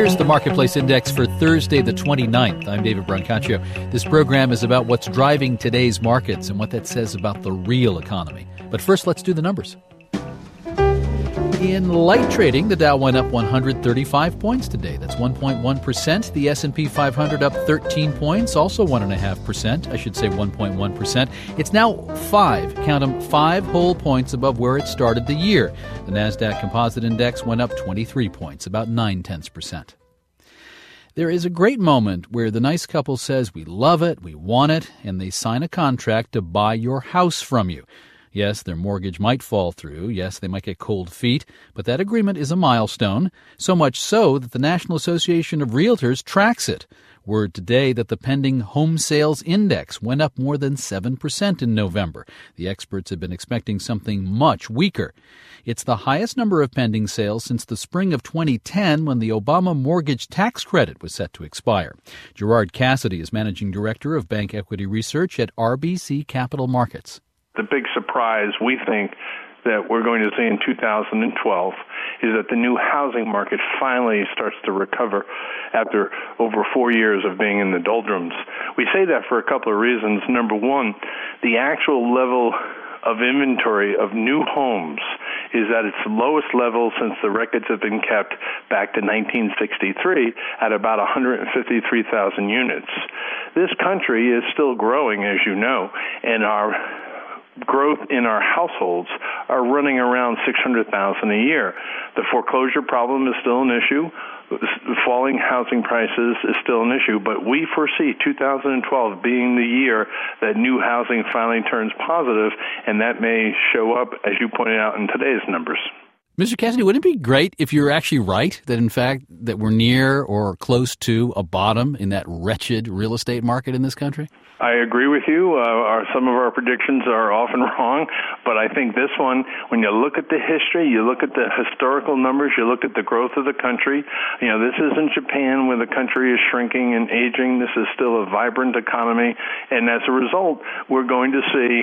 Here's the Marketplace Index for Thursday, the 29th. I'm David Brancaccio. This program is about what's driving today's markets and what that says about the real economy. But first, let's do the numbers. In light trading, the Dow went up 135 points today. That's 1.1%. The S&P 500 up 13 points, also 1.5%. I should say 1.1%. It's now count them, 5 whole points above where it started the year. The Nasdaq Composite Index went up 23 points, about 0.9%. There is a great moment where the nice couple says, we love it, we want it, and they sign a contract to buy your house from you. Yes, their mortgage might fall through. Yes, they might get cold feet. But that agreement is a milestone, so much so that the National Association of Realtors tracks it. Word today that the pending home sales index went up more than 7% in November. The experts have been expecting something much weaker. It's the highest number of pending sales since the spring of 2010 when the Obama mortgage tax credit was set to expire. Gerard Cassidy is managing director of bank equity research at RBC Capital Markets. The big surprise we think that we're going to see in 2012 is that the new housing market finally starts to recover after over 4 years of being in the doldrums. We say that for a couple of reasons. Number one, the actual level of inventory of new homes is at its lowest level since the records have been kept back to 1963 at about 153,000 units. This country is still growing, as you know, and our growth in our households are running around 600,000 a year. The foreclosure problem is still an issue. Falling housing prices is still an issue, but we foresee 2012 being the year that new housing finally turns positive, and that may show up, as you pointed out, in today's numbers. Mr. Cassidy, wouldn't it be great if you're actually right that, in fact, that we're near or close to a bottom in that wretched real estate market in this country? I agree with you. Some of our predictions are often wrong, but I think this one, when you look at the history, you look at the historical numbers, you look at the growth of the country, this isn't Japan where the country is shrinking and aging. This is still a vibrant economy, and as a result, we're going to see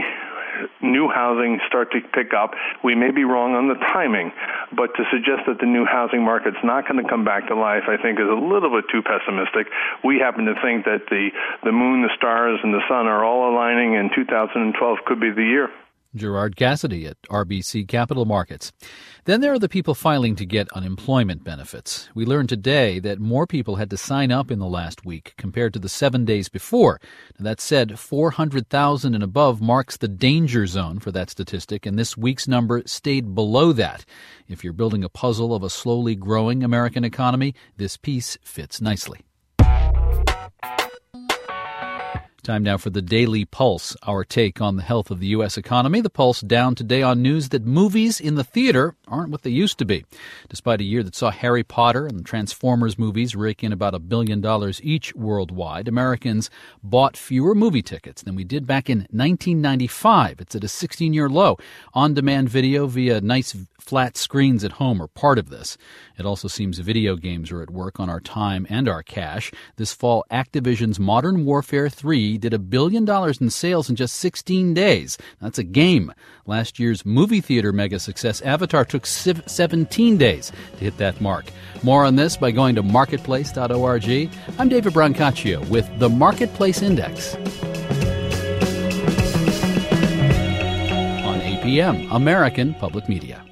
new housing start to pick up. We may be wrong on the timing, but to suggest that the new housing market's not going to come back to life, I think, is a little bit too pessimistic. We happen to think that the moon, the stars, and the sun are all aligning, and 2012 could be the year. Gerard Cassidy at RBC Capital Markets. Then there are the people filing to get unemployment benefits. We learned today that more people had to sign up in the last week compared to the 7 days before. Now, that said, 400,000 and above marks the danger zone for that statistic, and this week's number stayed below that. If you're building a puzzle of a slowly growing American economy, this piece fits nicely. Time now for the Daily Pulse, our take on the health of the U.S. economy. The Pulse down today on news that movies in the theater aren't what they used to be. Despite a year that saw Harry Potter and the Transformers movies rake in about $1 billion each worldwide, Americans bought fewer movie tickets than we did back in 1995. It's at a 16-year low. On-demand video via nice flat screens at home are part of this. It also seems video games are at work on our time and our cash. This fall, Activision's Modern Warfare 3 did $1 billion in sales in just 16 days. That's a game. Last year's movie theater mega success Avatar took 17 days to hit that mark. More on this by going to marketplace.org. I'm David Brancaccio with the Marketplace Index. On APM, American Public Media.